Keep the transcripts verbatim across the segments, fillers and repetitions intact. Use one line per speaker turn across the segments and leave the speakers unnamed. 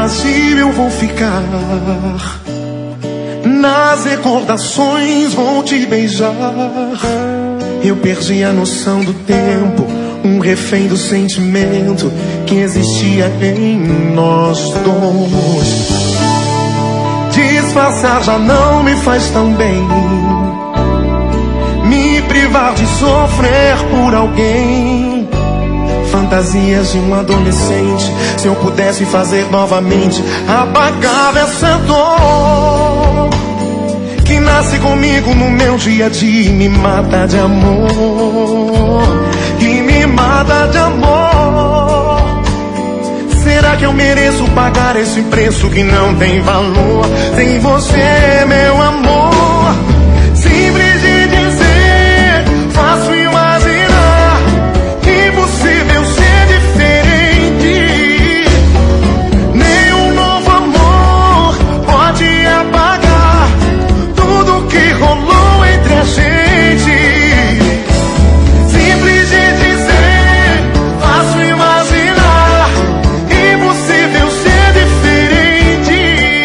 Brasil eu vou ficar. Nas recordações vou te beijar. Eu perdi a noção do tempo, um refém do sentimento que existia em nós dois. Disfarçar já não me faz tão bem, me privar de sofrer por alguém. Fantasias de um adolescente, se eu pudesse fazer novamente, apagava essa dor que nasce comigo no meu dia a dia e me mata de amor, que me mata de amor. Será que eu mereço pagar esse preço que não tem valor? Sem você, meu amor, simples de dizer, fácil imaginar, impossível ser diferente. Nenhum novo amor pode apagar tudo que rolou entre a gente. Simples de dizer, fácil imaginar, impossível ser diferente.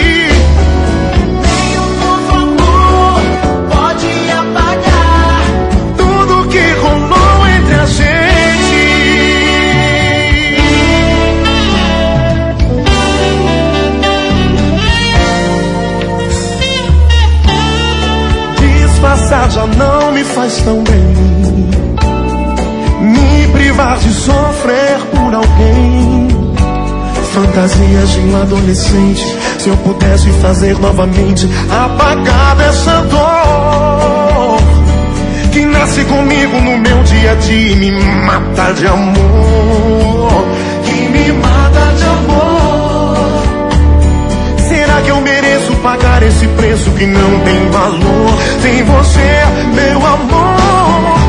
Nenhum novo amor pode apagar tudo que rolou entre a gente. Disfarçar já não me faz tão bem, me privar de sofrer por alguém. Fantasias de um adolescente, se eu pudesse fazer novamente, apagar essa dor que nasce comigo no meu dia a dia e me mata de amor, que me mata de amor. Será que eu mereço pagar esse preço que não tem valor? Sem você, meu amor,